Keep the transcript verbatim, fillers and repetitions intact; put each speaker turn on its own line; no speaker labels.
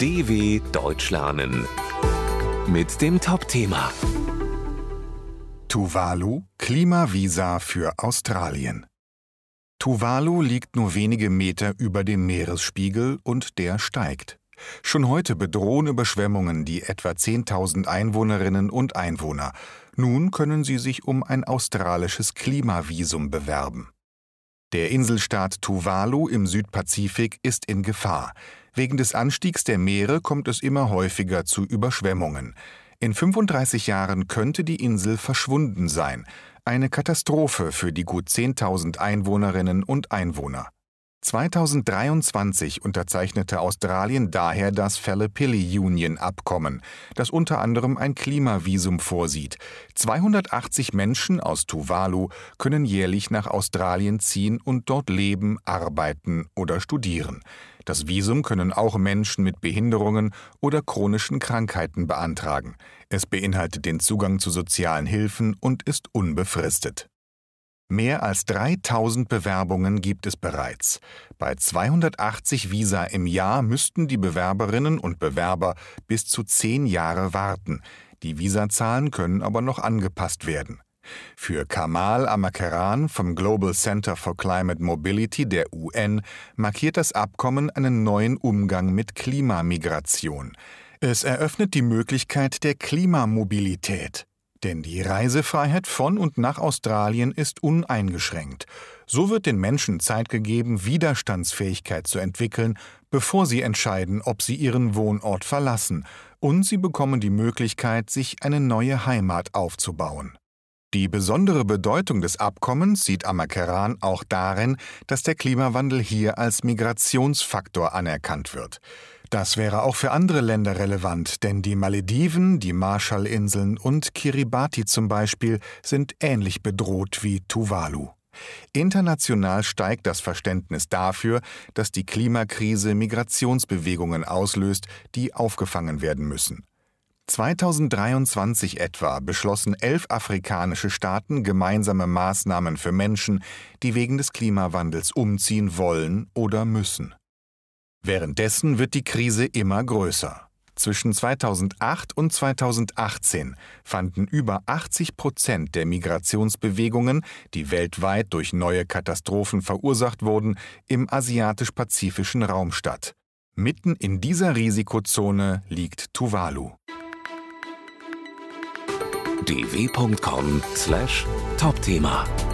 D W Deutsch lernen mit dem Top-Thema
Tuvalu – Klimavisa für Australien. Tuvalu liegt nur wenige Meter über dem Meeresspiegel und der steigt. Schon heute bedrohen Überschwemmungen die etwa zehntausend Einwohnerinnen und Einwohner. Nun können sie sich um ein australisches Klimavisum bewerben. Der Inselstaat Tuvalu im Südpazifik ist in Gefahr. Wegen des Anstiegs der Meere kommt es immer häufiger zu Überschwemmungen. In fünfunddreißig Jahren könnte die Insel verschwunden sein. Eine Katastrophe für die gut zehntausend Einwohnerinnen und Einwohner. zweitausenddreiundzwanzig unterzeichnete Australien daher das Phalappilly-Union-Abkommen, das unter anderem ein Klimavisum vorsieht. zweihundertachtzig Menschen aus Tuvalu können jährlich nach Australien ziehen und dort leben, arbeiten oder studieren. Das Visum können auch Menschen mit Behinderungen oder chronischen Krankheiten beantragen. Es beinhaltet den Zugang zu sozialen Hilfen und ist unbefristet. Mehr als dreitausend Bewerbungen gibt es bereits. Bei zweihundertachtzig Visa im Jahr müssten die Bewerberinnen und Bewerber bis zu zehn Jahre warten. Die Visazahlen können aber noch angepasst werden. Für Kamal Amakeran vom Global Center for Climate Mobility der U N markiert das Abkommen einen neuen Umgang mit Klimamigration. Es eröffnet die Möglichkeit der Klimamobilität. Denn die Reisefreiheit von und nach Australien ist uneingeschränkt. So wird den Menschen Zeit gegeben, Widerstandsfähigkeit zu entwickeln, bevor sie entscheiden, ob sie ihren Wohnort verlassen. Und sie bekommen die Möglichkeit, sich eine neue Heimat aufzubauen. Die besondere Bedeutung des Abkommens sieht Amakeran auch darin, dass der Klimawandel hier als Migrationsfaktor anerkannt wird. Das wäre auch für andere Länder relevant, denn die Malediven, die Marshallinseln und Kiribati zum Beispiel sind ähnlich bedroht wie Tuvalu. International steigt das Verständnis dafür, dass die Klimakrise Migrationsbewegungen auslöst, die aufgefangen werden müssen. zweitausenddreiundzwanzig etwa beschlossen elf afrikanische Staaten gemeinsame Maßnahmen für Menschen, die wegen des Klimawandels umziehen wollen oder müssen. Währenddessen wird die Krise immer größer. Zwischen zweitausendacht und zweitausendachtzehn fanden über achtzig Prozent der Migrationsbewegungen, die weltweit durch neue Katastrophen verursacht wurden, im asiatisch-pazifischen Raum statt. Mitten in dieser Risikozone liegt Tuvalu.
d w punkt com slash Top-Thema